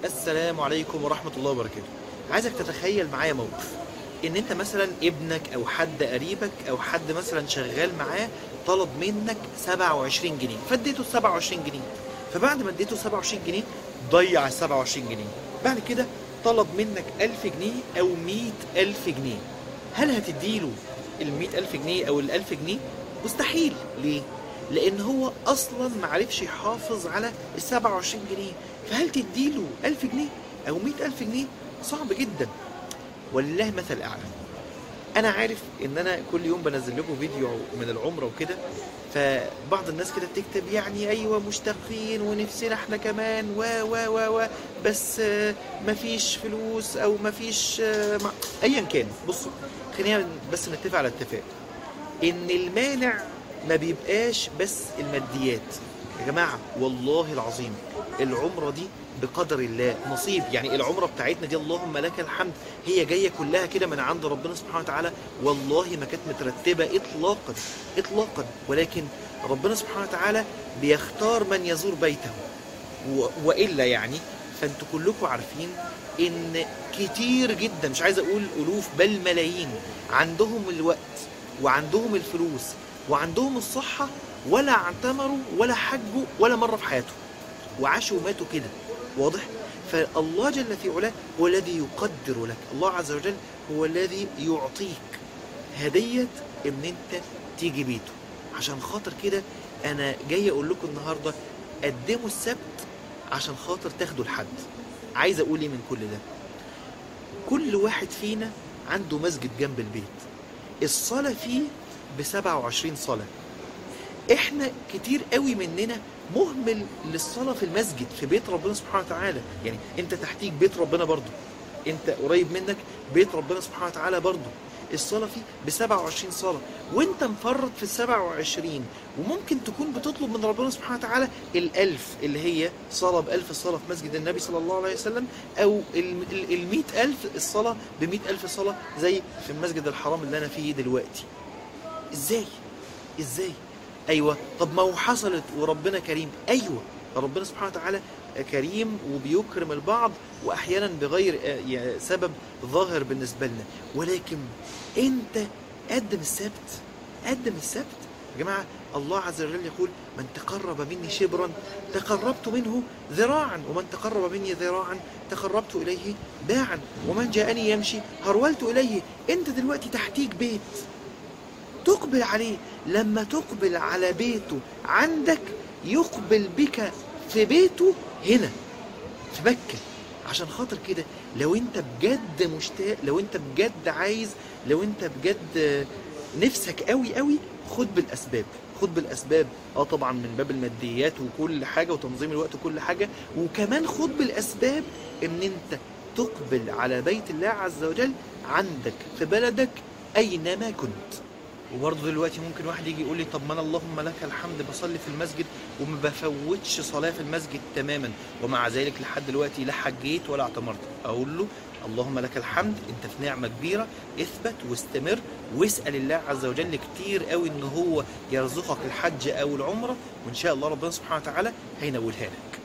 السلام عليكم ورحمة الله وبركاته. عايزك تتخيل معايا موقف ان انت مثلا ابنك او حد قريبك او حد مثلا شغال معاه طلب منك 27 جنيه فاديته 27 جنيه. فبعد ما اديته 27 جنيه ضيع ال 27 جنيه. بعد كده طلب منك 1000 جنيه او 100,000 جنيه. هل هتديله ال 100,000 جنيه او ال 1000 جنيه؟ مستحيل. ليه؟ لان هو اصلا معرفش يحافظ على ال 27 جنيه. فهل تديله 1000 جنيه او 100,000 جنيه؟ صعب جدا. ولله مثل اعلى. انا عارف ان انا كل يوم بنزل لكم فيديو من العمره وكده، فبعض الناس كده بتكتب يعني ايوه مشتاقين ونفسنا احنا كمان و بس مفيش فلوس او مفيش ايا كان. بصوا، خلينا بس نتفق على اتفاق ان المانع ما بيبقاش بس الماديات. يا جماعة والله العظيم العمرة دي بقدر الله نصيب. يعني العمرة بتاعتنا دي اللهم لك الحمد هي جاية كلها كده من عند ربنا سبحانه وتعالى. والله ما كانت مترتبة اطلاقا اطلاقا، ولكن ربنا سبحانه وتعالى بيختار من يزور بيته. وإلا يعني فانتوا كلكم عارفين ان كتير جدا، مش عايز اقول الوف بل ملايين، عندهم الوقت وعندهم الفلوس وعندهم الصحة ولا اعتمروا ولا حجوا ولا مرة في حياتهم، وعاشوا وماتوا كده. واضح؟ فالله جل في علاه هو الذي يقدر لك. الله عز وجل هو الذي يعطيك هدية ان انت تيجي بيته. عشان خاطر كده انا جاي اقول لكم النهاردة قدموا السبت عشان خاطر تاخدوا الحد. عايز اقول ايه من كل ده؟ كل واحد فينا عنده مسجد جنب البيت، الصلاة فيه ب27 صلاة. احنا كتير قوي مننا مهمل للصلاة في المسجد في بيت ربنا سبحانه وتعالى. يعني انت تحتيك بيت ربنا برضو، انت قريب منك بيت ربنا سبحانه وتعالى برضو، الصلاة فيه ب27 صلاة وانت مفرط في ال27. وممكن تكون بتطلب من ربنا سبحانه وتعالى ال1000 اللي هي صلاة ب1000 صلاة في مسجد النبي صلى الله عليه وسلم، او ال100,000 الصلاة ب100,000 صلاة زي في المسجد الحرام اللي انا فيه دلوقتي. ازاي؟ ازاي؟ ايوه، طب ما هو حصلت وربنا كريم. ايوه، ربنا سبحانه وتعالى كريم وبيكرم البعض واحيانا بغير سبب ظاهر بالنسبه لنا، ولكن انت قدم السبت. قدم السبت يا جماعه. الله عز وجل يقول: من تقرب مني شبرا تقربت منه ذراعا، ومن تقرب مني ذراعا تقربت اليه باعا، ومن جاءني يمشي هرولت اليه. انت دلوقتي تحتيك بيت تقبل عليه. لما تقبل على بيته عندك يقبل بك في بيته هنا في مكة. عشان خاطر كده لو انت بجد مشتاق، لو انت بجد عايز، لو انت بجد نفسك قوي قوي، خد بالاسباب. خد بالاسباب طبعا من باب الماديات وكل حاجة وتنظيم الوقت وكل حاجة، وكمان خد بالاسباب ان انت تقبل على بيت الله عز وجل عندك في بلدك اينما كنت. وبرضه دلوقتي ممكن واحد يجي يقول لي: طب ما انا اللهم لك الحمد بصلي في المسجد وما بفوتش صلاه في المسجد تماما، ومع ذلك لحد دلوقتي لا حجيت ولا اعتمرت. اقول له: اللهم لك الحمد، انت في نعمه كبيره، اثبت واستمر واسال الله عز وجل كتير قوي ان هو يرزقك الحج او العمره، وان شاء الله ربنا سبحانه وتعالى هينولها لك.